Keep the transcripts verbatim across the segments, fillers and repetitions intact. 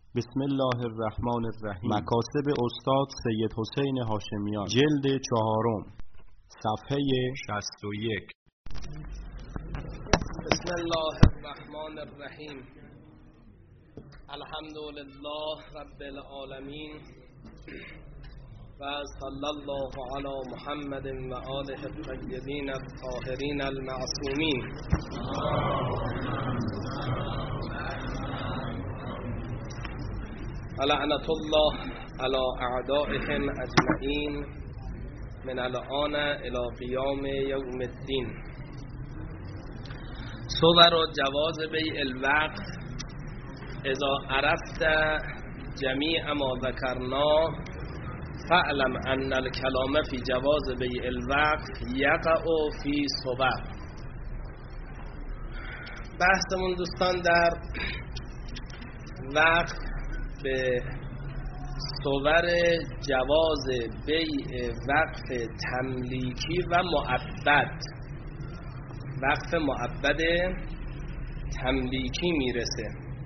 بسم الله الرحمن الرحیم. مکاسب استاد سید حسین هاشمیان، جلد چهارم، صفحه شصت و یک. بسم الله الرحمن الرحیم. الحمد لله رب العالمین و صلی الله علی محمد و آله الطیبین الطاهرین المعصومین. لعنت الله علی اعدائهم اجمعین من الان الی قیام یوم الدین. صور جواز بیع الوقت اذا عرفت جمیع ما ذکرنا فاعلم ان الکلام فی جواز بیع الوقت یقع فی صور. بحثمون دوستان در وقت به صور جواز بیع وقف تملیکی و مؤبد، وقف مؤبد تملیکی میرسه.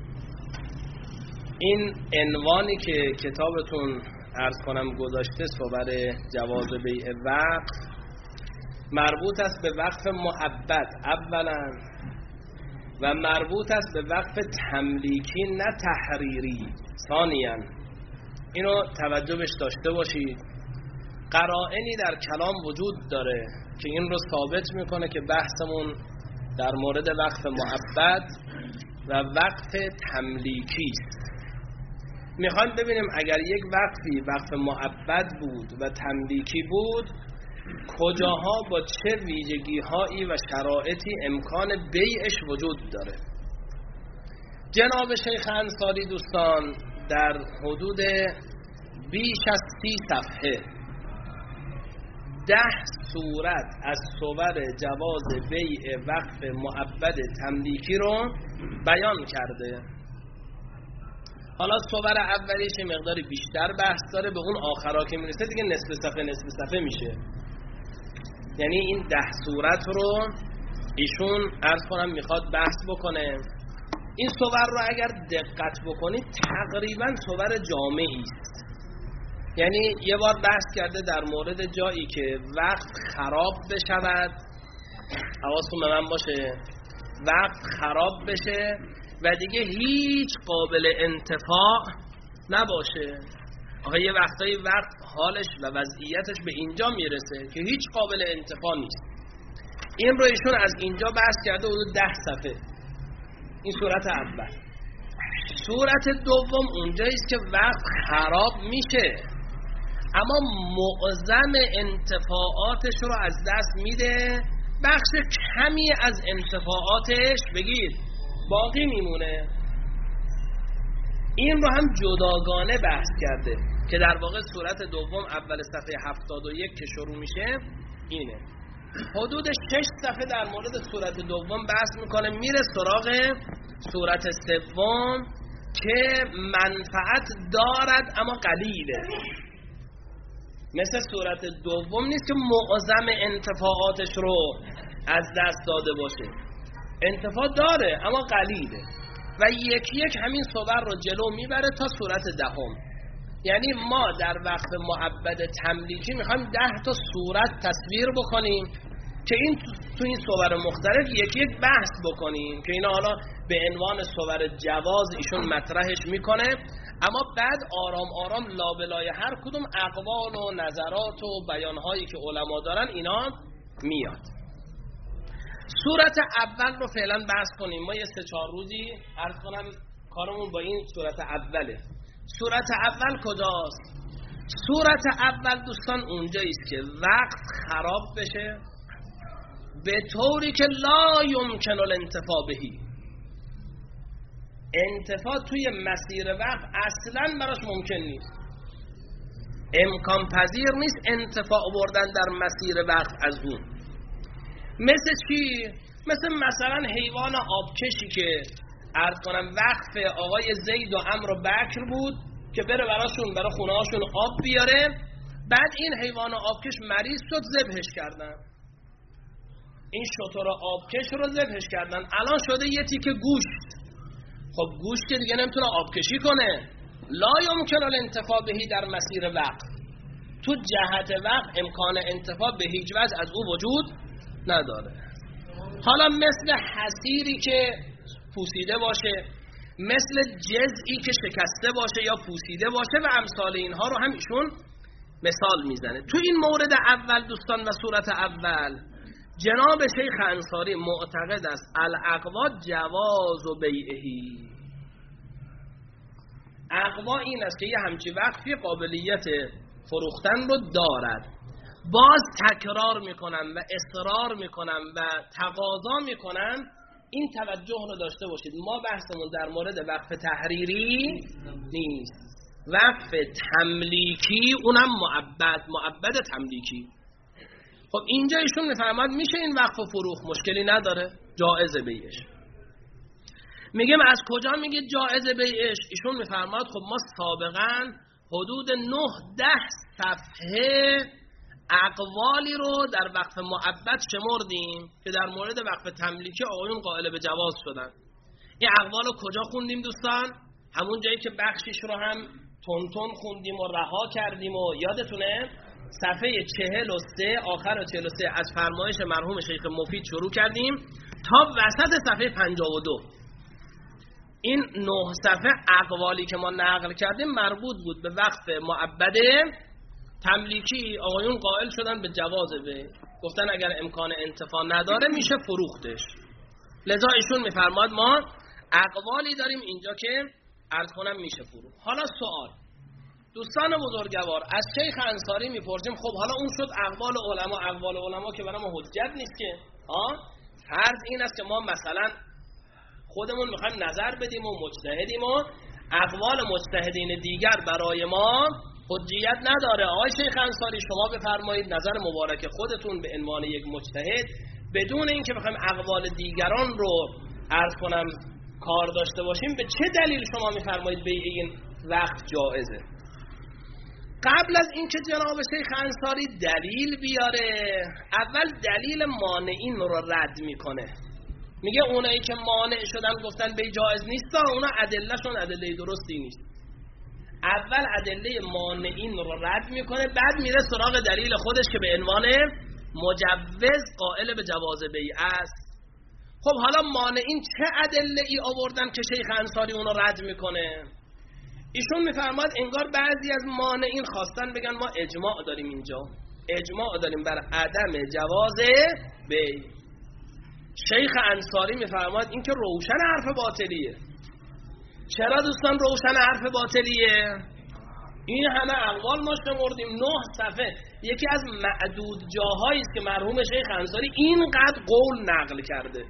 این عنوانی که کتابتون عرض کنم گذاشته، صور جواز بیع وقف، مربوط است به وقف مؤبد اولا و مربوط است به وقف تملیکی نه تحریری ثانیاً. اینو توجه بهش داشته باشید. قرائنی در کلام وجود داره که این رو ثابت میکنه که بحثمون در مورد وقف مؤبد و وقف تملیکی است. میخوایم ببینیم اگر یک وقفی وقف مؤبد بود و تملیکی بود، کجاها با چه ویژگی هایی و شرایطی امکان بیعش وجود داره. جناب شیخ انصاری دوستان در حدود بیش از سی صفحه ده صورت از صور جواز بیع وقف مؤبد تملیکی رو بیان کرده. حالا صور اولیش مقداری بیشتر بحث داره، به اون آخرها که میرسه دیگه نصف صفحه نصف صفحه میشه. یعنی این ده صورت رو ایشون عرض کنم میخواد بحث بکنه. این صور رو اگر دقت بکنید تقریبا صور جامعی است. یعنی یه بار بحث کرده در مورد جایی که وقت خراب بشود، حواستون به من باشه، وقت خراب بشه و دیگه هیچ قابل انتفاع نباشه. آخه یه وقتایی وقت حالش و وضعیتش به اینجا میرسه که هیچ قابل انتفاع نیست. این رو ایشون از اینجا بحث کرده حدود ده صفحه. این صورت اول. صورت دوم اونجاییست که وقت خراب میشه اما معظم انتفاعاتش رو از دست میده، بخش کمی از انتفاعاتش بگید باقی میمونه. این رو هم جداگانه بحث کرده که در واقع صورت دوم اول صفحه هفتاد و یک که شروع میشه اینه. حدود شش صفحه در مورد صورت دوم بحث میکنه، میره سراغ صورت سوم که منفعت دارد اما قلیله. مثل صورت دوم نیست که معظم انتفاعاتش رو از دست داده باشه، انتفاع داره اما قلیله و یکی یک همین صور رو جلو میبره تا صورت دهم. یعنی ما در وقت مؤبد تملیکی میخوایم ده تا صورت تصویر بکنیم که این تو این صور مختلف یکی یک بحث بکنیم که اینا حالا به عنوان صور جواز ایشون مطرحش میکنه، اما بعد آرام آرام لابلای هر کدوم اقوال و نظرات و بیانهایی که علما دارن اینا میاد. صورت اول رو فعلا بحث کنیم. ما یه سه چهار روزی عرض کنم کارمون با این صورت اوله. صورت اول کجاست؟ صورت اول دوستان اونجاییست که وقت خراب بشه به طوری که لا یمکن الانتفاع بهی. انتفاع توی مسیر وقت اصلا براش ممکن نیست، امکان پذیر نیست انتفاع بردن در مسیر وقت از اون. مثل چی؟ مثل مثلا حیوان آبکشی که عرض کنم وقف آقای زید و عمرو و بکر بود که بره براشون برای خونه هاشون آب بیاره، بعد این حیوان آبکش مریض شد ذبحش کردن. این شتر آبکش رو ذبحش کردن، الان شده یه تیکه گوشت. خب گوش که دیگه نمیتونه آبکشی کنه. لا یمکن الانتفاع بهی در مسیر وقت، تو جهت وقت امکان انتفاع به هیچ وجه از او وجود نداره. حالا مثل حصیری که پوسیده باشه، مثل جزئی که شکسته باشه یا پوسیده باشه و امثال اینها رو هم ایشون مثال میزنه. تو این مورد اول دوستان و صورت اول جناب شیخ انصاری معتقد است الاقوا جواز و بیعهی. اقوا این است که یه همچی وقفی قابلیت فروختن رو دارد. باز تکرار میکنم و اصرار میکنم و تقاضا میکنم این توجه رو داشته باشید، ما بحثمون در مورد وقف تحریری نیست، وقف تملیکی، اونم معبد معبد تملیکی. خب اینجا ایشون میفرماد میشه این وقف و فروخ، مشکلی نداره، جایزه بیعش. میگم از کجا میگه جایزه بیعش؟ ایشون میفرماد خب ما سابقا حدود نه ده صفحه اقوالی رو در وقف معبد شمردیم که در مورد وقف تملیکی آقایون قائل به جواز شدن. این اقوال رو کجا خوندیم دوستان؟ همون جایی که بخشش رو هم تون تون خوندیم و رها کردیم و یادتونه صفحه چهل و سه آخر چهل و سه از فرمایش مرحوم شیخ مفید شروع کردیم تا وسط صفحه پنجاه و دو. این نه صفحه اقوالی که ما نقل کردیم مربوط بود به وقف معبد تملیکی. آقایون قائل شدن به جواز به، گفتن اگر امکان انتفاع نداره میشه فروختش. لذا ایشون میفرماد ما اقوالی داریم اینجا که عرض کنم میشه فروخت. حالا سوال دوستان بزرگوار از شیخ انصاری میپرسیم خب حالا اون شد اقوال علما، اقوال علما که برای ما حجت نیست که ها. فرض این است که ما مثلا خودمون میخوایم نظر بدیم و مجتهدیم و اقوال مجتهدین دیگر برای ما حجیت نداره. آقای شیخ انصاری شما بفرمایید نظر مبارک خودتون به عنوان یک مجتهد بدون اینکه بخوایم اقوال دیگران رو عرض کنم کار داشته باشیم، به چه دلیل شما میفرمایید به این وقت جایزه؟ قبل از اینکه جناب شیخ انصاری دلیل بیاره، اول دلیل مانعین رو رد میکنه. میگه اونایی که مانع شدن گفتن به جایز نیست، اونا ادلهشون ادله درستی نیست. اول ادله مانعین رو رد میکنه، بعد میره سراغ دلیل خودش که به عنوان مجوز قائل به جواز بیع است. خب حالا مانعین چه ادله ای آوردن که شیخ انصاری اون رو رد میکنه؟ ایشون میفرماد انگار بعضی از مانعین خواستن بگن ما اجماع داریم، اینجا اجماع داریم بر عدم جواز بیع. شیخ انصاری میفرماد این که روشن حرف باطلیه. چرا دوستان روشن حرف باطلیه؟ این همه اقوال ما شمردیم، نه صفحه، یکی از معدود جاهایی است که مرحوم شیخ انصاری اینقدر قول نقل کرده.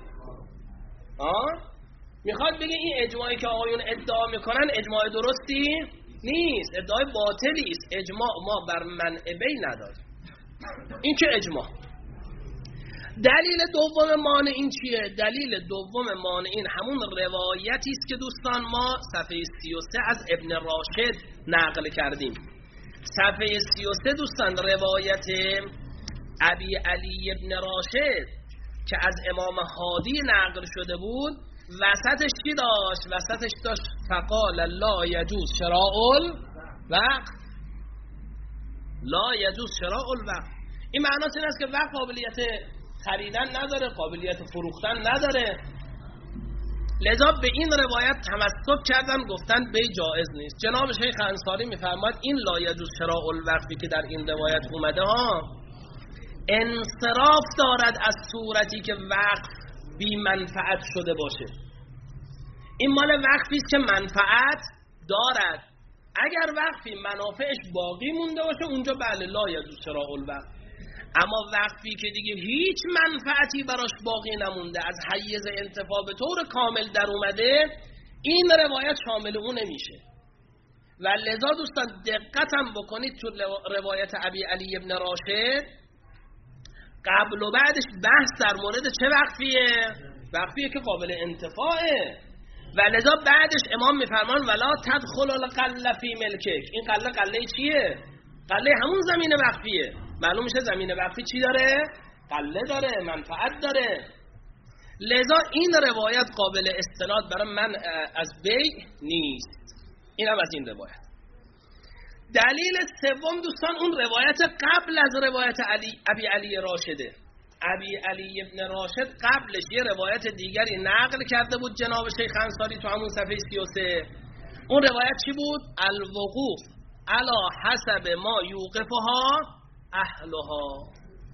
آه؟ میخواد بگه این اجماعی که آقایون ادعا میکنن اجماع درستی نیست، ادعای باطلی است. اجماع ما بر منع بیع نداریم، این که اجماع. دلیل دوم مانعین چیه؟ دلیل دوم مانعین همون روایتی است که دوستان ما صفحه سی و سه از ابن راشد نقل کردیم. صفحه سی و سه دوستان روایت ابی علی ابن راشد که از امام هادی نقل شده بود، وسطش چی داشت؟ وسطش داشت فقال لا یجوز شراء الوقف، لا یجوز شراء الوقف. این معناش این است که وقف قابلیت خریدن نداره، قابلیت فروختن نداره. لذا به این روایت تمسک کردن، گفتن بی جایز نیست. جناب شیخ انصاری میفرماد این لا یجوز شراء الوقفی که در این روایت اومده ها انصراف دارد از صورتی که وقف بی منفعت شده باشه. این مال وقفی است که منفعت دارد. اگر وقفی منافعش باقی مونده باشه اونجا بله لا یجوز شراء الوقف. اما وقفی که دیگه هیچ منفعتی براش باقی نمونده، از حیز انتفاع به طور کامل در اومده، این روایت شامل اون نمیشه. و لذا دوستان دقتم بکنید تو روایت ابی علی ابن راشد قبل و بعدش بحث در مورد چه وقفیه؟ وقفیه که قابل انتفاعه. و لذا بعدش امام میفرمان ولا تدخل القله فی ملکک. این قله قله چیه؟ قله همون زمین وقفیه. معلوم میشه زمین وقفی چی داره؟ قله داره، منفعت داره. لذا این روایت قابل استناد برای من از بیع نیست. اینم از این روایت. دلیل سوم دوستان اون روایت قبل از روایت علی ابی علی راشده. ابی علی ابن راشد قبلش یه روایت دیگری نقل کرده بود جناب شیخ انصاری تو همون صفحه سی و سه. اون روایت چی بود؟ الوقوف علی حسب ما یوقفها اهلها.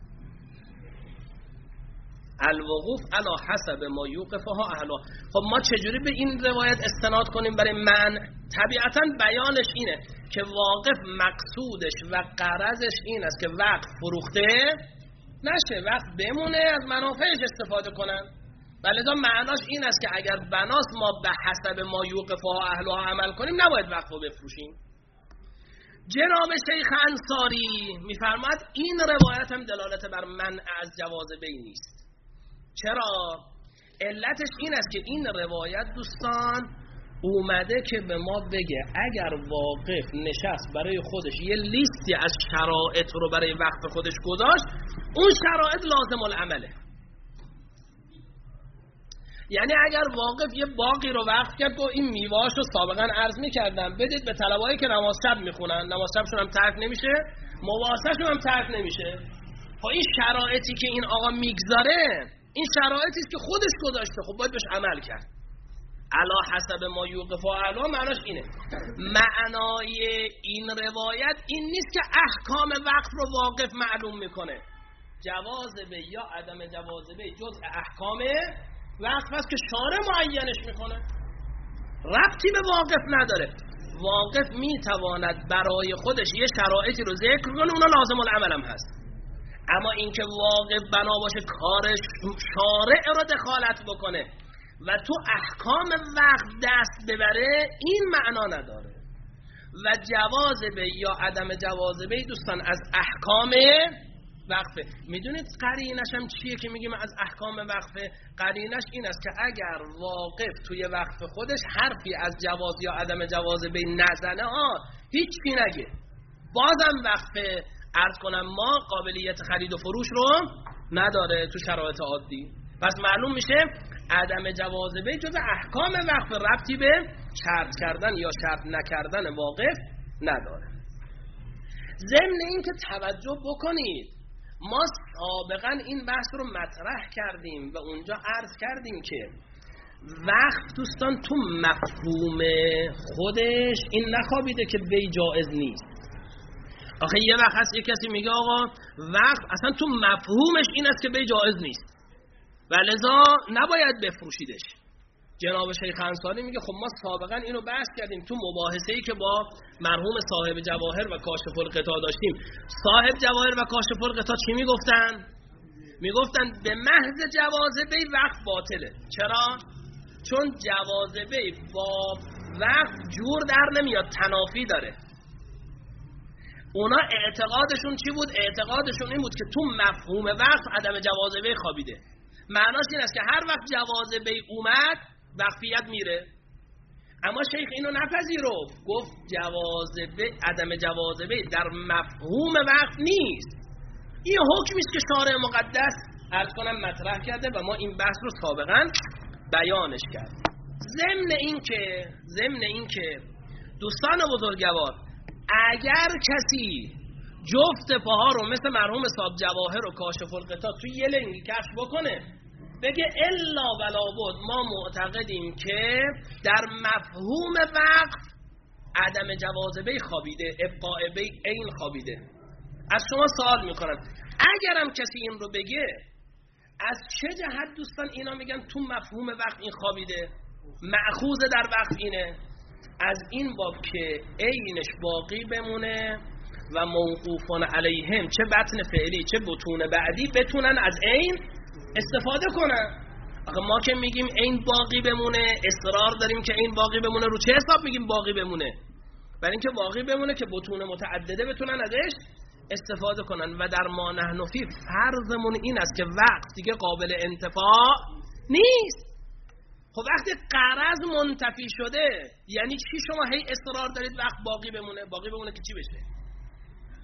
الوقوف علی حسب ما یوقفها اهلها. خب ما چجوری به این روایت استناد کنیم برای من؟ طبیعتا بیانش اینه که واقف مقصودش و غرضش این است که وقت فروخته نشه، وقت بمونه، از منافعش استفاده کنن. ولذا معناش این است که اگر بناس ما به حسب ما یوقفها اهلها عمل کنیم نباید وقت رو بفروشیم. جناب شیخ انصاری میفرماد این روایت هم دلالت بر منع از جواز بیع نیست. چرا؟ علتش این است که این روایت دوستان اومده که به ما بگه اگر واقف نشست برای خودش یه لیستی از شرایط رو برای وقف خودش گذاشت، اون شرایط لازم العمله. یعنی اگر واقف یه باقی رو وقف کرد و این میوه‌اش رو سابقا عرض می‌کردم بدید به طلبه‌ای که نماز شب میخونن، نماز شبشون هم ترک نمیشه، مواسهشون هم ترک نمیشه. خب این شرایطی که این آقا میگذاره این شرایطی است که خودش گذاشته، خب باید بهش عمل کرد. علا حسب ما یوقفا علا معناش اینه. معنای این روایت این نیست که احکام وقف رو واقف معلوم میکنه. جواز به یا عدم جواز به جز احکام وقف است که شارع معینش میکنه، ربطی به واقف نداره. واقف میتواند برای خودش یه شرایطی رو ذکر کنه، اونا لازم العمل هم هست. اما اینکه واقف بنا باشه کارش شارع رو دخالت بکنه و تو احکام وقف دست ببره، این معنا نداره. و جواز به یا عدم جواز به دوستان از احکام وقفه. میدونید قرینش هم چیه که میگیم از احکام وقفه؟ قرینش این است که اگر واقف توی وقف خودش حرفی از جواز یا عدم جواز به نزنه، ها هیچ چی نگه، بازم وقفه عرض کنم ما قابلیت خرید و فروش رو نداره تو شرایط عادی. پس معلوم میشه عدم جواز بیع جز احکام وقف، ربطی به شرط کردن یا شرط نکردن واقف نداره. ضمن این که توجه بکنید ما سابقا این بحث رو مطرح کردیم و اونجا عرض کردیم که وقف دوستان تو مفهوم خودش این نخوابیده که بیع جائز نیست. آخه یه وقت هست یه کسی میگه آقا وقف اصلا تو مفهومش این است که بیع جائز نیست و لذا نباید بفروشیدش. جناب شیخ انصاری میگه خب ما سابقا اینو بحث کردیم تو مباحثه‌ای که با مرحوم صاحب جواهر و کاشف الغطا داشتیم. صاحب جواهر و کاشف الغطا چی میگفتن؟ میگفتن به محض جواز بیع وقف باطله. چرا؟ چون جواز بیع با وقف جور در نمیاد، تنافی داره. اونا اعتقادشون چی بود؟ اعتقادشون این بود که تو مفهوم وقف عدم جواز بیع خوابیده. معناش این است که هر وقت جواز بیع اومد وقفیت میره. اما شیخ اینو نپذیرفت، گفت جواز بیع عدم جواز بیع در مفهوم وقف نیست. این حکمی است که شارع مقدس عرض کنم مطرح کرده و ما این بحث رو سابقا بیانش کردیم. ضمن این که ضمن این که دوستان بزرگوار اگر کسی جفت پاها رو مثل مرحوم صاحب جواهر و کاشف الغطا توی یه لنگی کشف بکنه بگه الا ولا بد ما معتقدیم که در مفهوم وقف عدم جواز بیع خوابیده، ابقاء بیع عین خوابیده. از شما سوال میکنم اگرم کسی این رو بگه از چه جهت دوستان اینا میگن تو مفهوم وقف این خوابیده؟ مأخوذ در وقف اینه از این باب که عینش باقی بمونه و موقوفان علیهم چه بطن فعلی چه بطون بعدی بتونن از عین استفاده کنن. آخه ما که میگیم عین باقی بمونه اصرار داریم که عین باقی بمونه، رو چه حساب میگیم باقی بمونه؟ برای اینکه باقی بمونه که بطون متعدده بتونن ازش استفاده کنن. و در ما نحن فی فرضمون این است که وقت دیگه قابل انتفاع نیست. خب وقتی قرض منتفی شده یعنی چی؟ شما هی اصرار دارید وقت باقی بمونه. باقی بمونه که چی بشه؟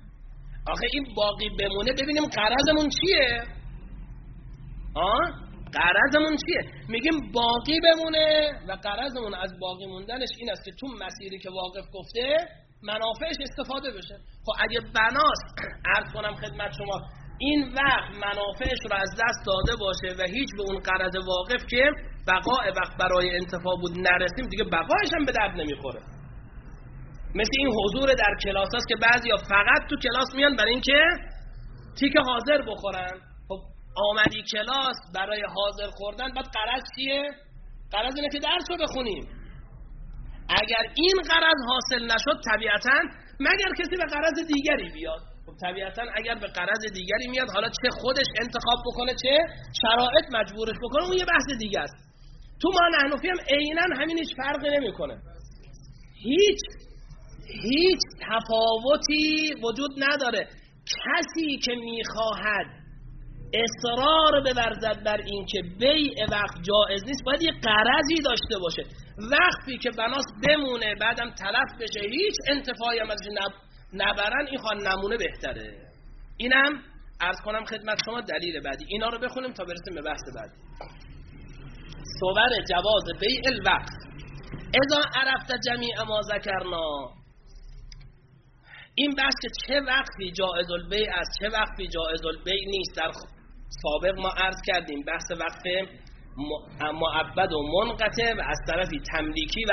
آخه این باقی بمونه ببینیم قرضمون چیه؟ آه؟ غرضمون چیه؟ میگیم باقی بمونه و غرضمون از باقی موندنش این است که تو مسیری که واقف گفته منافعش استفاده بشه. خب اگه بناس عرض کنم خدمت شما این وقت منافعش رو از دست داده باشه و هیچ به اون غرض واقف که بقای وقت برای انتفاع بود نرسیم، دیگه بقایش هم به درد نمیخوره. مثل این حضور در کلاس هست که بعضیا فقط تو کلاس میان برای اینکه تیک حاضر بخورن. خب آمدی کلاس برای حاضر خوردن، بعد غرض چیه؟ غرض اینه که درس رو بخونیم. اگر این غرض حاصل نشد طبیعتاً مگر کسی به غرض دیگری بیاد. خب طبیعتاً اگر به غرض دیگری میاد، حالا چه خودش انتخاب بکنه چه شرایط مجبورش بکنه، اون یه بحث دیگه است. تو ما نحنفی هم عیناً همین هیچ فرقی نمیکنه. هیچ هیچ تفاوتی وجود نداره. کسی که میخواهد اصرار بورزد بر این که بیع وقت جائز نیست، باید یه غرضی داشته باشه. وقتی که بناس بمونه بعدم تلف بشه هیچ انتفاعی هم ازش نبرن، این خواه نمونه بهتره. اینم عرض کنم خدمت شما دلیل بعدی. اینا رو بخونیم تا برسیم به بحث بعدی. صور جواز بیع الوقت اذا عرفت جمیع ما ذکرنا. این بحث که چه وقتی جائز البیع است چه وقتی جائز البیع نیست در سابق ما عرض کردیم. بحث وقت معبد و منقطع و از طرفی تملیکی و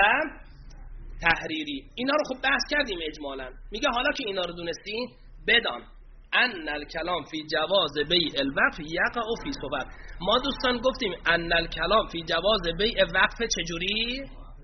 تحریری، اینا رو خب بحث کردیم اجمالا. میگه حالا که اینا رو دونستی بدان ان الکلام فی جواز بیع الوقف یقع فی صور. ما دوستان گفتیم ان الکلام فی جواز بیع وقف چجوری؟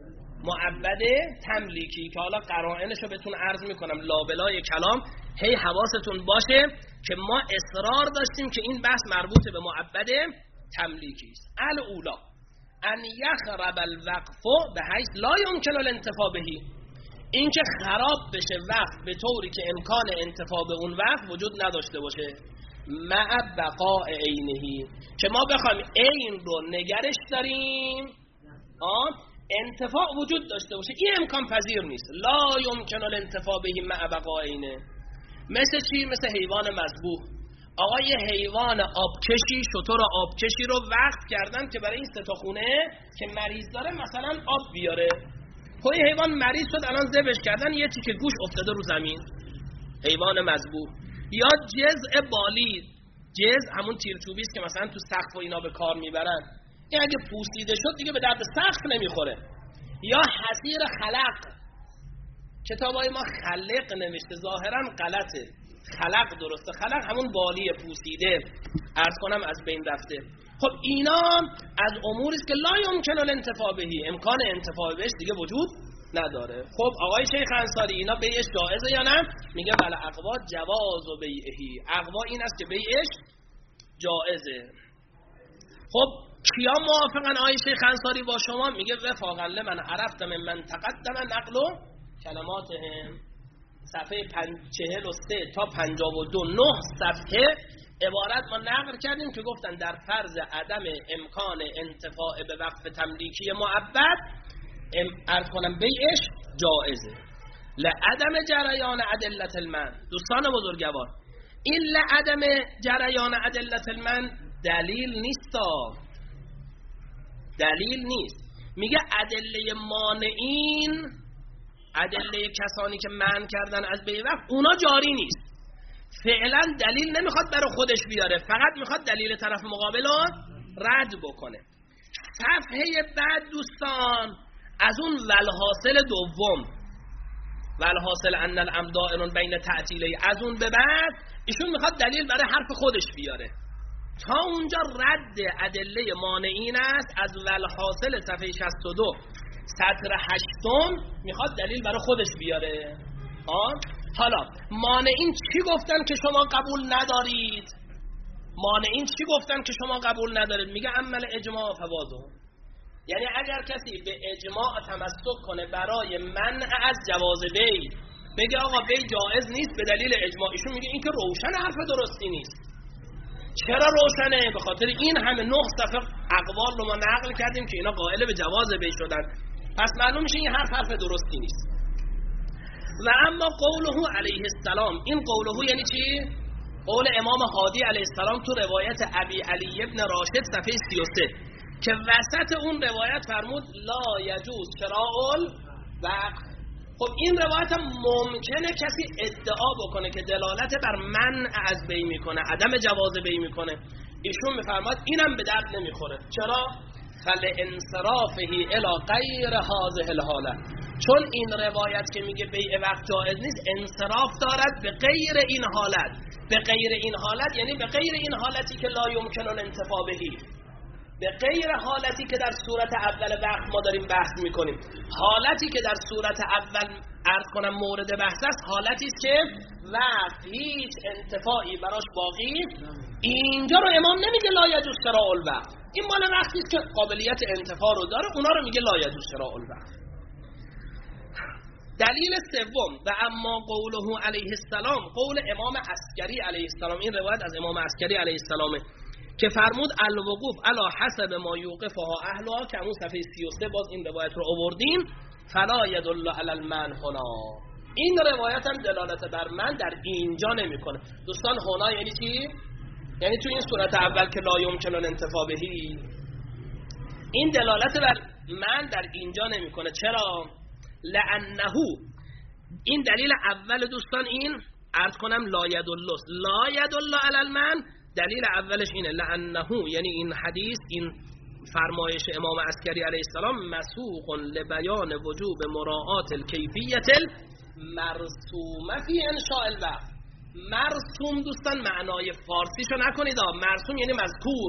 معبد تملیکی که حالا قرائنش رو بهتون عرض میکنم لابلای کلام. هی حواستون باشه که ما اصرار داشتیم که این بحث مربوط به معبد تملیکی است. الاولا ان یخرب الوقف بحیث لا یمکن الانتفاع بهی، این که خراب بشه وقف به طوری که امکان انتفاع به اون وقف وجود نداشته باشه. مع بقاء عینه، که ما بخوایم عین رو نگرش داریم آن انتفاع وجود داشته باشه، این امکان پذیر نیست. لا یمکن الانتفاع بهی مع بقاء عینه. مثل چی؟ مثل حیوان مذبوح. آقا یه حیوان آبکشی، شتر آبکشی رو وقف کردن که برای این سه تا خونه که مریض داره مثلا آب بیاره. خب یه حیوان مریض شد الان ذبحش کردن، یه تیکه گوش افتاده رو زمین، حیوان مذبوح. یا جزء بالی، جزء همون تیرچوبی است که مثلا تو سقف و اینا به کار میبرن، این اگه پوسیده شد دیگه به درد سقف نمیخوره. یا حصیر خلق، کتابای ما خلق نوشته، ظاهرا غلطه، خلق درسته. خلق همون بالی پوسیده عرض کنم از بین رفته. خب اینا از اموری است که لا یمکن الانتفاع بهی، امکان انتفاع بهش دیگه وجود نداره. خب آقای شیخ انصاری اینا بیعش جایزه یا نه؟ میگه بله اقوا جواز و بیعهی، اقوا این است که بیعش جایزه. خب کیا موافقن آقای شیخ انصاری با شما؟ میگه وفاقا لمن عرفت من من تقدم نقل و کلماتهم، صفحه چهل و سه تا پنجاه و دو، نه صفحه عبارت ما نقل کردیم که گفتن در فرض عدم امکان انتفاع به وقف تملیکی معبد عرض کنم بیعش جائزه. لعدم جریان ادلت المن. دوستان بزرگوار این لعدم جریان ادلت المن دلیل نیست، دلیل نیست. میگه ادله مانعین، ادله کسانی که منع کردن از بیع وقف اونا جاری نیست. فعلا دلیل نمیخواد برای خودش بیاره، فقط میخواد دلیل طرف مقابل رو رد بکنه. صفحه بعد دوستان از اون والحاصل دوم، والحاصل ان الامدائن بین تعطیلی، از اون به بعد ایشون میخواد دلیل برای حرف خودش بیاره. تا اونجا رد ادله مانعین است. از والحاصل صفحه شصت و دو سطر هشتم میخواد دلیل برای خودش بیاره. آه؟ حالا مانعین چی گفتن که شما قبول ندارید؟ مانعین چی گفتن که شما قبول ندارید؟ میگه عمل اجماع فوازه، یعنی اگر کسی به اجماع تمسک کنه برای منع از جواز بیع، بگه آقا بیع جایز نیست به دلیل اجماع، ایشون میگه این که روشن حرف درستی نیست. چرا روشنه؟ به خاطر این همه نه صفحه اقوال رو ما نقل کردیم که اینا قائل به جواز بیع شدن، پس معلوم میشه این حرف حرف درستی نیست. و اما قوله علیه السلام، این قوله یعنی چی؟ قول امام هادی علیه السلام تو روایت ابی علی ابن راشد صفحه سی و سه که وسط اون روایت فرمود لا یجوز شراء الوقف. خب این روایت هم ممکنه کسی ادعا بکنه که دلالت بر منع از بی میکنه، عدم جواز بی میکنه. ایشون میفرماد اینم به درد نمیخوره. چرا؟ فلانصرافه الی غیر هذه الحاله، چون این روایت که میگه بیع وقت جائز نیست انصراف دارد به غیر این حالت. به غیر این حالت یعنی به غیر این حالتی که لا یمکن الانتفاع بهی، به غیر حالتی که در صورت اول وقت ما داریم بحث میکنیم. حالتی که در صورت اول عرض کنم مورد بحث است حالتی است که وقت هیچ انتفاعی براش باقی. اینجا رو امام نمیگه لا یجوز شراء الوقت، این مال وقتی است که قابلیت انتفاع رو داره، اونا رو میگه لا یجوز شراء الوقت. دلیل سوم و اما قوله علیه السلام، قول امام عسکری علیه السلام، این روایت از امام عسکری علیه السلامه که فرمود الوقوف علی حسب ما یوقفها اهلها، که همون صفحه سی و سه باز این روایت رو آوردیم. فلا یدل علی المنع هنا، این روایت هم دلالت بر من در اینجا نمیکنه. دوستان هنا یعنی چی؟ یعنی تو این صورت اول که لا یمکن الانتفاع بهی، این دلالت بر من در اینجا نمیکنه. چرا؟ لانه، این دلیل اول دوستان این عرض کنم لا یدل لا یدل علی المنع، دلیل اولش اینه لانه، یعنی این حدیث، این فرمایش امام عسکری علیه السلام مسوق لبیان وجوب مراعات الکیفیت المرسومه فی انشاء الوقت. مرسوم دوستان معنای فارسیشو نکنید، مرسوم یعنی مذکور،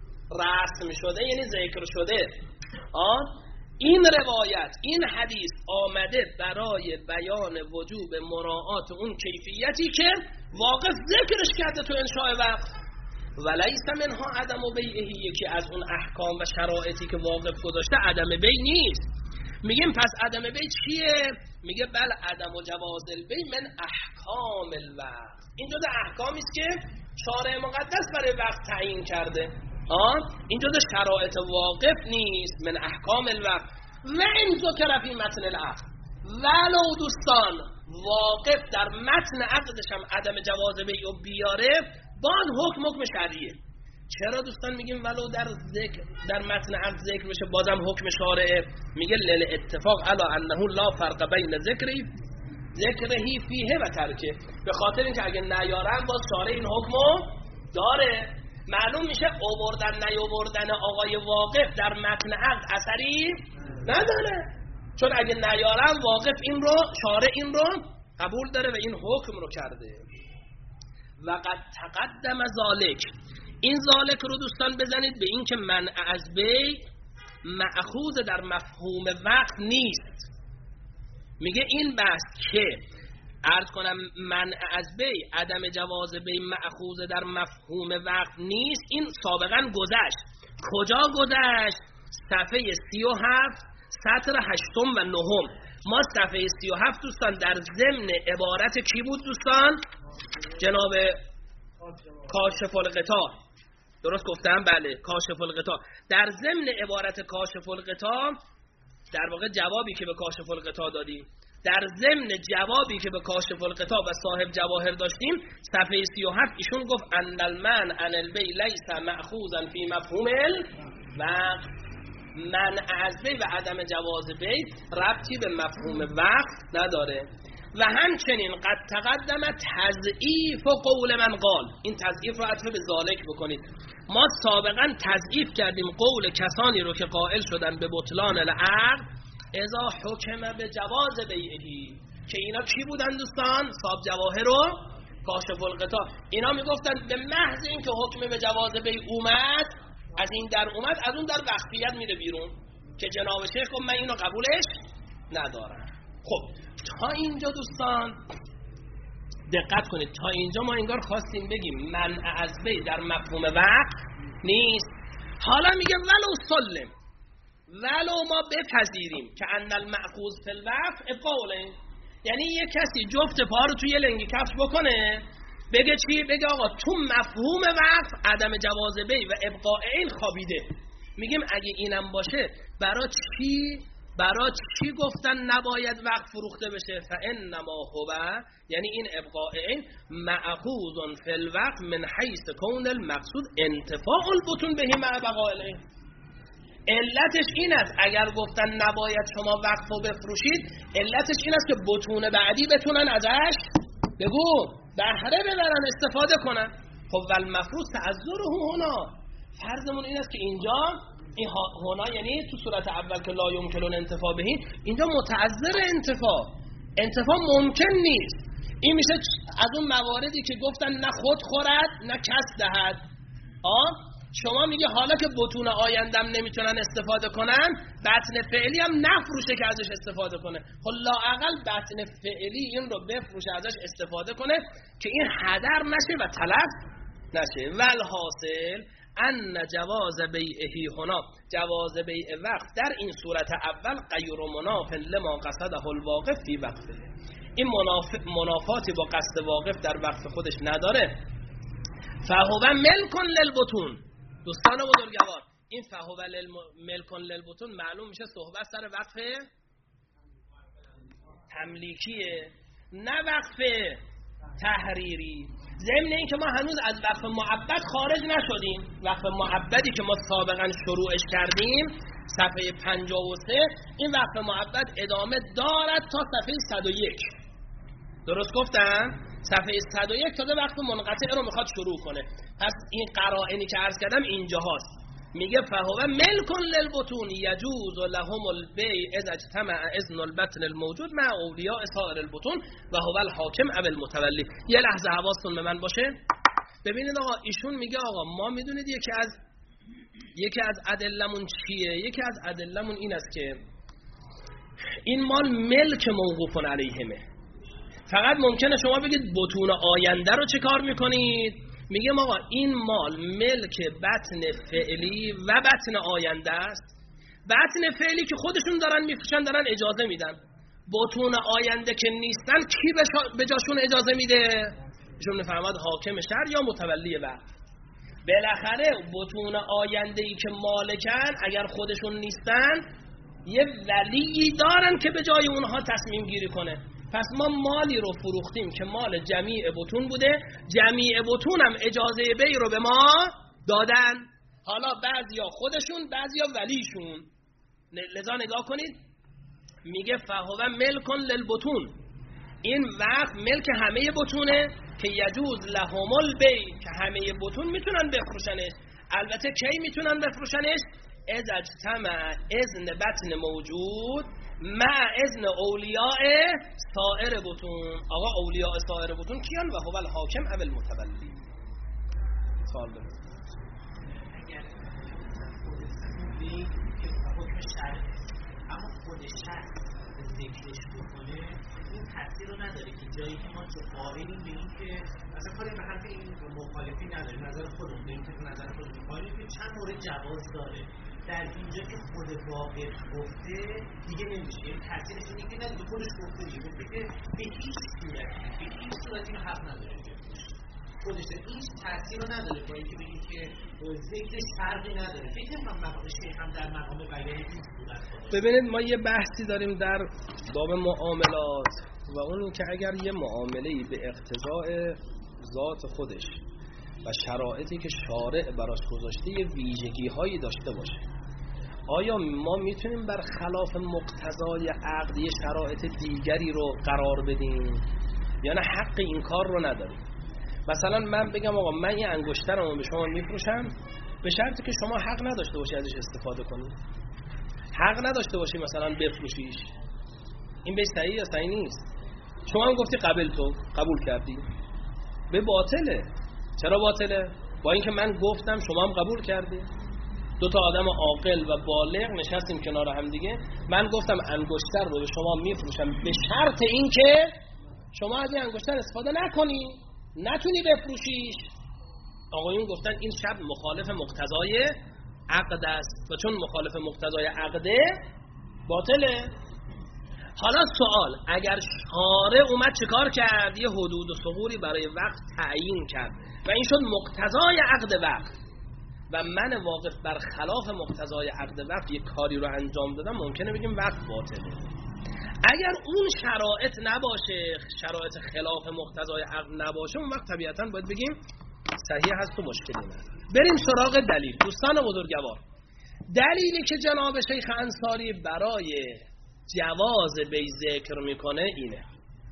رسم شده یعنی ذکر شده. آه این روایت، این حدیث آمده برای بیان وجوب مراعات اون کیفیتی که واقف ذکرش کرده تو انشاء وقت. ولیس منها عدم بیعه، یکی از اون احکام و شرایطی که واقف گذاشته عدم بیع نیست. میگیم پس عدم بیع چیه؟ میگه بل عدم و جواز البیع من احکام الوقت، این جزء احکامی است که شارع مقدس برای وقت تعیین کرده. آه این جزء شرایط واقف نیست، من احکام الوقت. و این ذکر فی متن العقد، ولو دوستان واقف در متن عقدش هم عدم جواز بیع و بیاره، باز حکم حکم شرعیه. چرا دوستان میگیم ولو در ذکر در متن عقد ذکر بشه بازم حکم شارعه؟ میگه لل اتفاق علی انه لا فرق بین ذکری ذکرهی فیه و ترکه، به خاطر اینکه اگه نیارن باز شارع این حکمو داره. معلوم میشه آوردن نیاوردن آقای واقف در متن عقد اثری نداره، چون اگه نیارن واقف این رو، شارع این رو قبول داره و این حکم رو کرده. و قد تقدم ذالک، این ذالک رو دوستان بزنید به این که منع از بیع مأخوذ در مفهوم وقت نیست. میگه این بحث که عرض کنم منع از بیع، عدم جواز بیع مأخوذ در مفهوم وقت نیست، این سابقا گذشت. کجا گذشت؟ صفحه سی و هفت سطر هشتم و نهم. ما صفحه سی و هفت دوستان در ضمن عبارت کی بود دوستان؟ جناب کاشف الغطا، درست گفتم؟ بله، کاشف الغطا. در ضمن عبارت کاشف الغطا، در واقع جوابی که به کاشف الغطا دادیم، در ضمن جوابی که به کاشف الغطا و صاحب جواهر داشتیم، صفحه سی و هفت ایشون گفت ان المنع عن البیع لیس مأخوذا فی مفهوم الوقت. منع از بیع و عدم جواز بیع ربطی به مفهوم وقت نداره. و همچنین قد تقدم تضعیف و قول من قال، این تضعیف رو عطف به ذالک بکنید. ما سابقا تضعیف کردیم قول کسانی رو که قائل شدن به بطلان العقد اذا حکم به جواز بیعهی، که اینا کی بودن دوستان؟ صاحب جواهر رو کاشف الغطا. اینا میگفتن به محض این که حکم به جواز بیع اومد، از این در اومد، از اون در وقفیت میره بیرون، که جناب شیخ گفت من اینو قبولش ندارم. خب تا اینجا دوستان دقت کنید، تا اینجا ما انگار خواستیم بگیم منع از بیع در مفهوم وقت نیست. حالا میگه ولو سلم، ولو ما بپذیریم که ان المأخوذ فی الوقت ابقاء، یعنی یه کسی جفت پا رو توی لنگی کفش بکنه، بگه چی؟ بگه آقا تو مفهوم وقت عدم جواز بیع و ابقاء این خوابیده. میگیم اگه اینم باشه برای چی برای چی گفتن نباید وقت فروخته بشه؟ فانما هو، یعنی این ابقاء این مأخوذ فی الوقت من حیث کون المقصود انتفاع البطون بهی مع بقاء العین. علتش این است اگر گفتن نباید شما وقفو بفروشید، علتش این است که بطون بعدی بتونن ازش بگو بهره ببرن، استفاده کنن. خب والمفروض تعذره هنا، فرضمون این است که اینجا این هنا یعنی تو صورت اول که لا یمکن الانتفاع بهی، اینجا متعذر انتفاع، انتفاع ممکن نیست. این میشه از اون مواردی که گفتن نه خود خورد نه کس دهد. آه شما میگه حالا که بطون آیندم نمیتونن استفاده کنن، بطن فعلی هم نفروشه که ازش استفاده کنه. خب لااقل بطن فعلی این رو بفروشه ازش استفاده کنه که این هدر نشه و تلف نشه. والحاصل ان جواز بیعه هنا، جواز بیع وقت در این صورت اول غیر مناف لما قصده الواقف فی وقفه، این منافاتی با قصد واقف در وقت خودش نداره. فهو ملک للبطون. دوستان بزرگوار، این فهو ملک للبطون معلوم میشه صحبت سر وقف تملیکیه، نه وقف تحریری. ضمن این که ما هنوز از وقف معبد خارج نشدیم. وقف معبدی که ما سابقا شروعش کردیم صفحه پنجاه و سه، این وقف معبد ادامه دارد تا صفحه صد و یک. درست گفتم؟ صفحه صد و یک تازه وقف منقطع رو میخواد شروع کنه. پس این قرائنی که عرض کردم اینجا هست. میگه فهو ملک للبطون یجوز لهم البیع اذا اجتمع اذن البطن الموجود مع اولیاء سائر البطون و هو الحاکم او المتولی. یه لحظه حواستون به من باشه. ببینید آقا، ایشون میگه آقا ما میدونید یکی از یکی از ادلمون چیه؟ یکی از ادلمون این است که این مال ملک موقوف علیهمه. فقط ممکنه شما بگید بطون آینده رو چه کار میکنید؟ میگم آقا این مال ملک بطن فعلی و بطن آینده است. بطن فعلی که خودشون دارن میفروشن، دارن اجازه میدن. بطون آینده که نیستن کی به جاشون اجازه میده؟ ایشون میفرماد حاکم شهر یا متولی وقت. بالاخره بطون آینده ای که مالکن اگر خودشون نیستن یه ولی دارن که به جای اونها تصمیم گیری کنه. پس ما مالی رو فروختیم که مال جمیع بطون بوده، جمیع بطون هم اجازه بی رو به ما دادن. حالا بعضیا خودشون، بعضیا ولیشون. لذا نگاه کنید، میگه فهو ملک للبطون، این وقت ملک همه بطونه که یجوز لهم البیع، که همه بطون میتونن بفروشنش. البته کی میتونن بفروشنش؟ اذا اجتمع اذن بطن موجود مع اذن اولیاء سائر بطون. آقا اولیاء سائر بطون کیان؟ و هو الحاکم او المتولی. سوال دارم. اگر خودی که حکم شرعه اما خود شخص ذکرش بکنه، این تاثیر رو نداره که جایی که ما چه قائلیم به این که مثلا کاری به حرف این مخالفی نداریم، نظر خودمون به این که نظر خودمون قائلیم که چند مورد جواز داره. در اینجا که خود واقع گفته دیگه نمیشه، یعنی تاثیرش اینه که نه خودش گفته دیگه، گفته که به هیچ صورتی به هیچ صورتی حق نداره خودش، این تاثیر رو نداره با اینکه بگید که ذکرش فرقی نداره. فکر نمی‌کنم مقام شیخ هم در مقام بیان این صورت. ببینید ما یه بحثی داریم در باب معاملات و اون که اگر یه معامله‌ای به اقتضاء ذات خودش و شرایطی که شارع براش گذاشته یه ویژگی‌هایی داشته باشه، آیا ما میتونیم بر خلاف مقتضای عقد یه شرایط دیگری رو قرار بدیم یا نه حق این کار رو نداریم؟ مثلا من بگم آقا من این انگشترمو به شما میفروشم به شرطی که شما حق نداشته باشی ازش استفاده کنی، حق نداشته باشی مثلا بفروشیش. این به صحیح یا صحیح نیست؟ شما هم گفتی قبل، تو قبول کردی، به باطله. چرا باطله؟ با اینکه من گفتم شما هم قبول کردی. دو تا آدم عاقل و بالغ نشستیم کنار هم دیگه، من گفتم انگشتر رو به شما میفروشم به شرط اینکه شما از این انگشتر استفاده نکنی، نتونی بفروشیش. آقایون گفتن این شرط مخالف مقتضای عقد است و چون مخالف مقتضای عقده باطله. حالا سوال، اگر شارع اومد چیکار کرد؟ یه حدود و ثغوری برای وقت تعیین کرد و این شد مقتضای عقد وقت. و من واقف بر خلاف مقتضای عقد وقت یک کاری رو انجام دادم، ممکنه بگیم وقت باطله. اگر اون شرایط نباشه، شرایط خلاف مقتضای عقد نباشه، اون وقت طبیعتاً باید بگیم صحیح هست و مشکلی نداره. بریم سراغ دلیل. دوستان بزرگوار، دلیلی که جناب شیخ انصاری برای جواز بی ذکر میکنه اینه.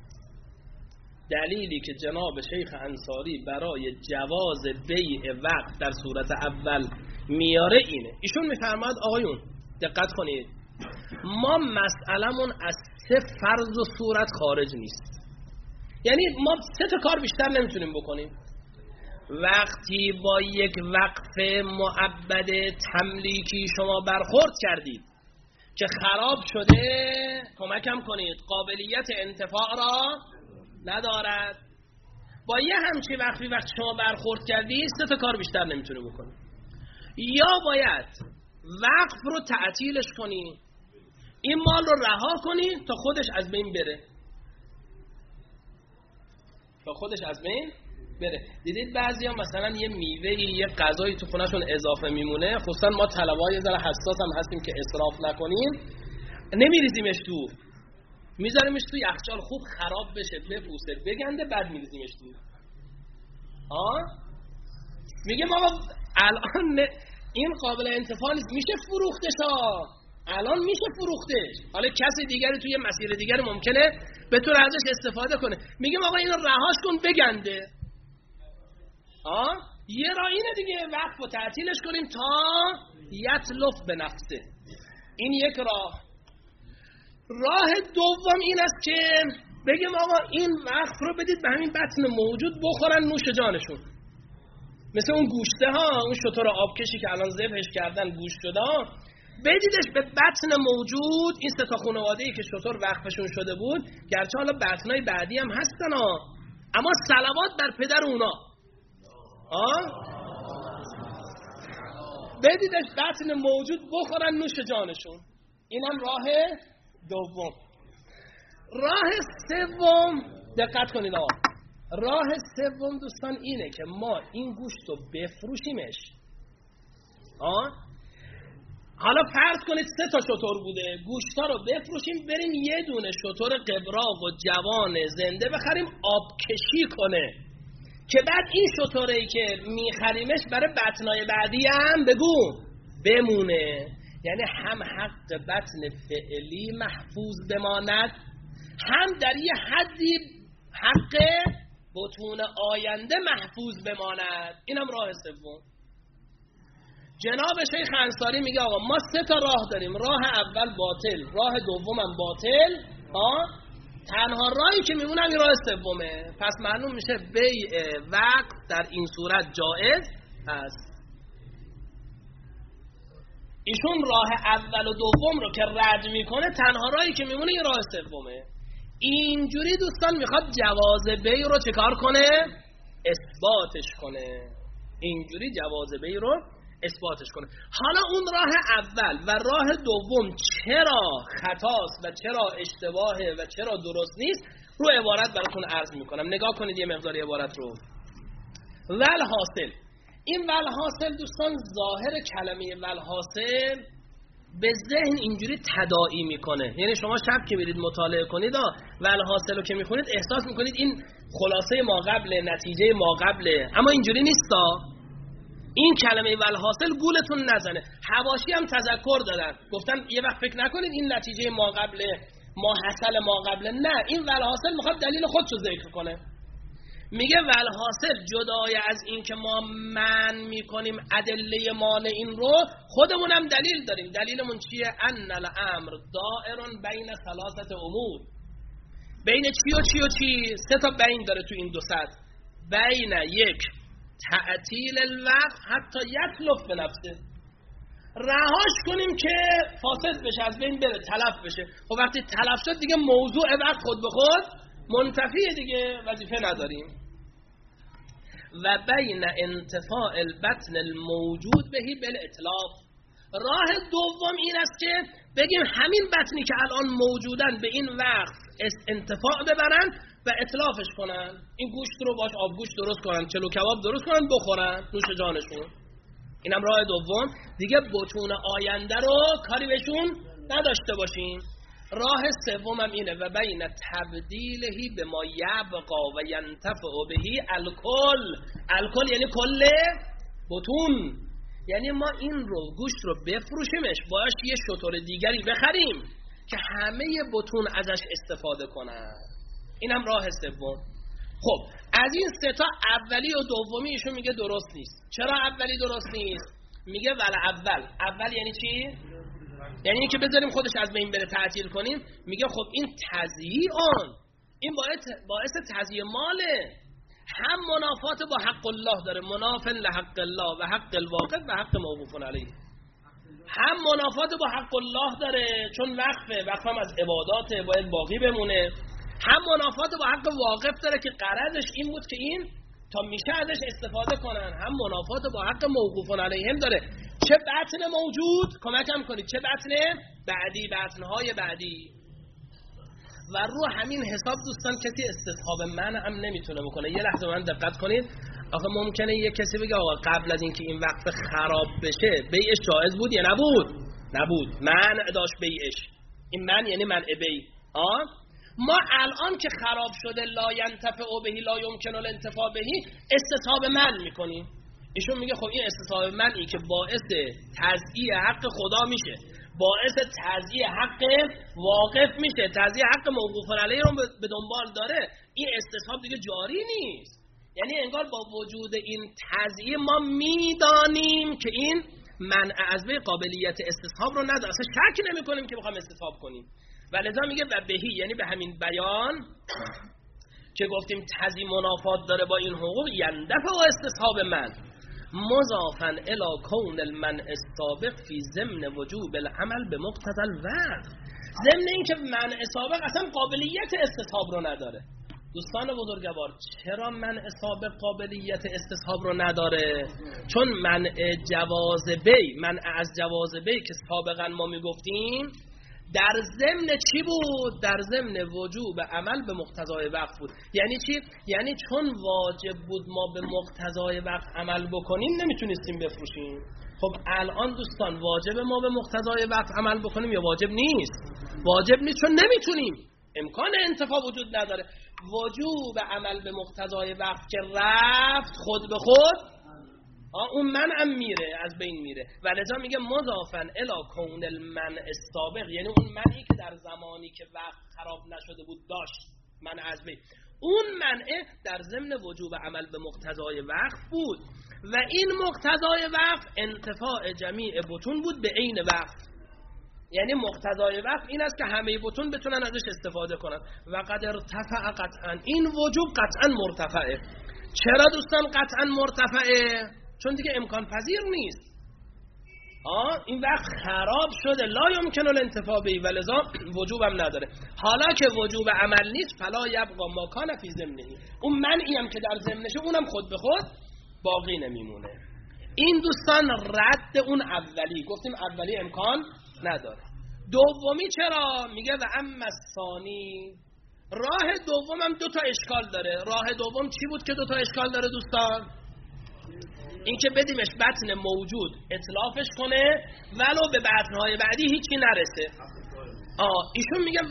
دلیلی که جناب شیخ انصاری برای جواز بیع وقت در صورت اول میاره اینه. ایشون میفرماد آقایون دقت کنید، ما مسئلمون از سه فرض و صورت خارج نیست. یعنی ما سه تا کار بیشتر نمیتونیم بکنیم. وقتی با یک وقف معبد تملیکی شما برخورد کردید که خراب شده، کمکم کنید، قابلیت انتفاع را ندارد، با یه همچی وقفی وقتی شما برخورد کردید سه تا کار بیشتر نمیتونه بکنید. یا باید وقف رو تعطیلش کنی، این مال رو رها کنی تا خودش از بین بره، تا خودش از بین بره. دیدید بعضیا مثلا یه میوه یه غذایی تو خونه‌شون اضافه میمونه، خصوصا ما طلبه‌ها یه ذره حساس هم هستیم که اسراف نکنیم، نمیریزیمش تو، میذاریمش تو یخچال خوب خراب بشه، بپوسه، بگنده، بعد میریزیمش تو. ها میگه ما الان این قابل انتفاع نیست، میشه فروختش ها، الان میشه فروختش، حالا کسی دیگری توی مسیر دیگری ممکنه بتونه ازش استفاده کنه. میگم آقا اینو رهاش کن بگنده. آه یه راه اینه دیگه، وقف و تعطیلش کنیم تا یتلف به نفسه. این یک راه. راه دوم این است که بگیم آقا این وقف رو بدید به همین بطن موجود بخورن نوش جانشون، مثل اون گوشته ها، اون شتر آبکشی که الان ذبحش کردن گوشت شده، بدیدش به بطن موجود. این سه تا خانواده‌ای که شتر وقفشون شده بود، گرچه حالا بطنای بعدی هم هستن ها، اما صلوات بر پدر اونا. آه بدیدش بطن موجود بخورن نوش جانشون. اینم راه دوم. راه سوم دقت کنید آقا، راه سوم دوستان اینه که ما این گوشت رو بفروشیمش. آه حالا فرض کنید سه تا شتر بوده، گوشتا رو بفروشیم، بریم یه دونه شتر قبراق و جوان زنده بخریم آبکشی کنه، که بعد این شترهایی که میخریمش برای بطنای بعدی هم بگو بمونه. یعنی هم حق بطن فعلی محفوظ بماند، هم در یه حدی حق بطون آینده محفوظ بماند. اینم راه سوم. جناب شیخ انصاری میگه آقا ما سه تا راه داریم، راه اول باطل، راه دومم باطل، ها تنها راهی که میمونه همین راه سومه. پس معلوم میشه بیع وقت در این صورت جائز است. ایشون راه اول و دوم رو که رد میکنه، تنها راهی که میمونه این راه سومه. اینجوری دوستان میخواد جواز بیع رو چیکار کنه؟ اثباتش کنه. اینجوری جواز بیع رو اثباتش کنه. حالا اون راه اول و راه دوم چرا خطاست و چرا اشتباهه و چرا درست نیست رو عبارت براتون عرض میکنم. نگاه کنید یه مقدار عبارت رو. والحاصل، این والحاصل دوستان ظاهر کلمه والحاصل به ذهن اینجوری تداعی میکنه. یعنی شما شب که برید مطالعه کنید والحاصل رو که میخونید احساس میکنید این خلاصه ما قبله، نتیجه ما قبله، اما اینجوری نیستا. این کلمه والحاصل گولتون نزنه. حواشی هم تذکر دادن، گفتن یه وقت فکر نکنید این نتیجه ما قبله، ما حاصل ما قبله. نه، این والحاصل میخواد دلیل خودشو ذکر کنه. میگه والحاصل جدای از این که ما من میکنیم ادله مانع این رو، خودمون هم دلیل داریم. دلیلمون چیه؟ ان الامر دائر بین ثلاثه امور. بین چی و چی و چی؟ سه تا بین داره تو این دو سطح. بین یک تعطیل الوقت حتی یتلف به نفسه، رهاش کنیم که فاسد بشه، از بین بره، تلف بشه. خب وقتی تلف شد دیگه موضوع وقت خود به خود منتفیه دیگه، وظیفه نداریم. و بین انتفاع البطن الموجود بهی بالاطلاف. راه دوم این است که بگیم همین بطنی که الان موجودن به این وقت انتفاع ببرن و اطلافش کنن، این گوشت رو باش آب گوشت درست کنن، چلو کباب درست کنن، بخورن نوش جانشون. اینم راه دوم، دیگه بطون آینده رو کاری بهشون نداشته باشین. راه سومم اینه و بین تبدیلهی به ما یبقا و ینتفع بهی الکل. الکل یعنی کل بطون، یعنی ما این رو گوشت رو بفروشیمش، باش یه شتر دیگری بخریم که همه بطون ازش استفاده کنن. اینم راه سوم. خب از این سه تا اولی و دومی ایشون میگه درست نیست. چرا اولی درست نیست؟ میگه ول اول. اول یعنی چی؟ یعنی اینکه بذاریم خودش از بین بره، تعطیل کنیم. میگه خب این تضییع اون، این باعث باعث تضییع ماله. هم منافات با حق الله داره، منافن لحق الله و حق الواقف و حق موقوف علیه. هم منافات با حق الله داره چون وقفه، وقفم از عباداته باید باقی بمونه. هم منافات با حق واقف داره که قرضش این بود که این تا میشه ازش استفاده کنن. هم منافات با حق موقوف علیهم داره. چه بطن موجود، کمکم کنید، چه بطن بعدی، بطنهای بعدی. و رو همین حساب دوستان کسی استصحاب منع هم نمیتونه بکنه. یه لحظه من دقت کنید. آخه ممکنه یه کسی بگه آقا قبل از اینکه این وقف خراب بشه بیعش جایز بود یا نبود؟ نبود. منع داشت بیعش. این من یعنی منع بیع. آه ما الان که خراب شده لا ینتفع بهی لا یمکن الانتفاع بهی استصحاب منع میکنیم. ایشون میگه خب این استصحاب منعی که باعث تضییع حق خدا میشه، باعث تضییع حق واقف میشه، تضییع حق موقوف علیه رو به دنبال داره، این استصحاب دیگه جاری نیست. یعنی انگار با وجود این تضییع ما میدانیم که این منع از به قابلیت استصحاب رو نداره، اصلا شک نمی کنیم که بخوام استصحاب کنیم. و لذا میگه و بهی، یعنی به همین بیان که گفتیم تضییع منافات داره با این حقوق، یندفع و استصحاب من مضافاً الی کون المنع السابق فی ضمن وجوب العمل به مقتضی الوقت. ضمن این که منع سابق اصلا قابلیت استصحاب رو نداره. دوستان بزرگوار، چرا منع سابق قابلیت استصحاب رو نداره؟ چون منع جواز بی، منع از جواز بی که سابقا ما میگفتیم در ضمن چی بود؟ در ضمن وجوب عمل به مقتضای وقت بود. یعنی چی؟ یعنی چون واجب بود ما به مقتضای وقت عمل بکنیم نمیتونستیم بفروشیم. خب الان دوستان واجب ما به مقتضای وقت عمل بکنیم یا واجب نیست؟ واجب نیست چون نمیتونیم، امکان انتفاع وجود نداره. وجوب عمل به مقتضای وقت که رفت خود به خود اون منعم میره، از بین میره. و لذا میگه مضافاً الی کون المنع السابق، یعنی اون منعی که در زمانی که وقت خراب نشده بود داشت، منع از بین، اون منع در ضمن وجوب عمل به مقتضای وقت بود. و این مقتضای وقت انتفاع جمیع بطون بود به عین وقت. یعنی مقتضای وقت این است که همه بطون بتونن ازش استفاده کنن. و قد ارتفع قطعا، این وجوب قطعا مرتفعه. چرا دوستان قطعا مرتفعه؟ چون دیگه امکان پذیر نیست. آه این وقت خراب شده، لا یمکن الانتفاع به، ولذا وجوبم نداره. حالا که وجوب عمل نیست فلا یبقا ما کان فی ضمنه، اون منعی هم که در ضمنشه اونم خود به خود باقی نمیمونه. این دوستان رد اون اولی، گفتیم اولی امکان نداره. دومی چرا؟ میگه و اما الثانی، راه دومم دو تا اشکال داره. راه دوم چی بود که دو تا اشکال داره دوستان؟ این که بدیمش بطن موجود اطلافش کنه ولو به بطنهای بعدی هیچی نرسه. آه ایشون میگه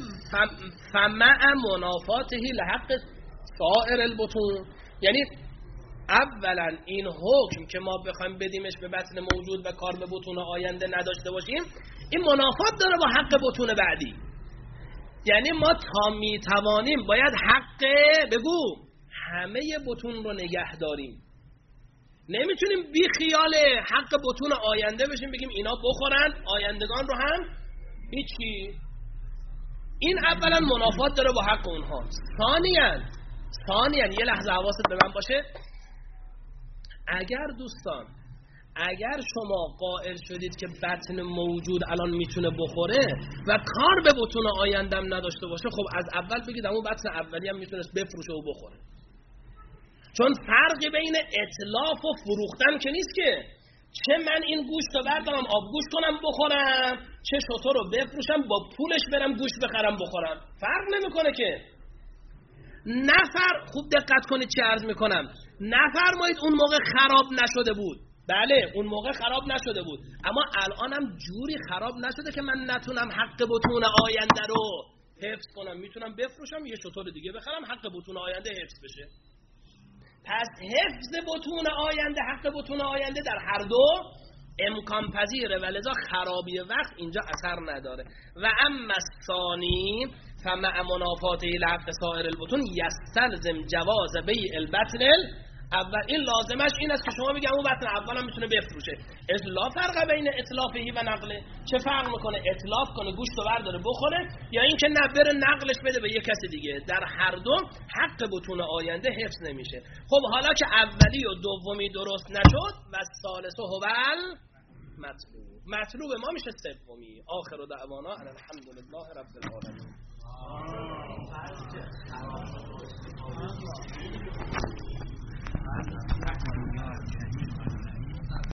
فمع منافاتهی لحق سائر البطون، یعنی اولا این حکم که ما بخوایم بدیمش به بطن موجود و کار به بطون آینده نداشته باشیم، این منافات داره با حق بطون بعدی. یعنی ما تا میتوانیم باید حق بگو همه بطون رو نگه داریم. نمیتونیم بی خیال حق بطون آینده بشیم بگیم اینا بخورن آیندگان رو هم هیچی. این اولا منافات داره با حق اونها. ثانیاً ثانیاً یه لحظه حواست به من باشه، اگر دوستان اگر شما قائل شدید که بطن موجود الان میتونه بخوره و کار به بطون آیندم نداشته باشه، خب از اول بگید همون بطن اولی هم میتونست بفروشه و بخوره. چون فرقی بین اطلاف و فروختن که نیست که چه من این گوشت رو بردارم آبگوش کنم بخورم، چه شتر رو بفروشم با پولش برم گوشت بخرم بخورم، فرق نمیکنه که. نفر خوب دقت کنید چه عرض میکنم، نفرمایید اون موقع خراب نشده بود، بله اون موقع خراب نشده بود، اما الانم جوری خراب نشده که من نتونم حق بطون آینده رو حفظ کنم. میتونم بفروشم یه شطور دیگه بخرم حق بطون آینده حفظ بشه. پس حفظ بطون آینده، حق بطون آینده در هر دو امکان پذیره و لذا خرابی وقت اینجا اثر نداره. و اما الثانی فمع منافاته لحق سائر البطون یستلزم جواز بیع البطن اول. این لازمش این است که شما بگم اون بطن اول هم میتونه بفروشه. لا فرق بین اتلافهی و نقله. چه فرق میکنه اتلاف کنه گوشت رو برداره بخوره یا اینکه نه بره نقلش بده به یک کسی دیگه؟ در هر دو حق بطون آینده حفظ نمیشه. خب حالا که اولی و دومی درست نشد و ثالث هو مطلوب، مطلوب ما میشه سومی. آخر دعوانا الحمدلله رب العالمین.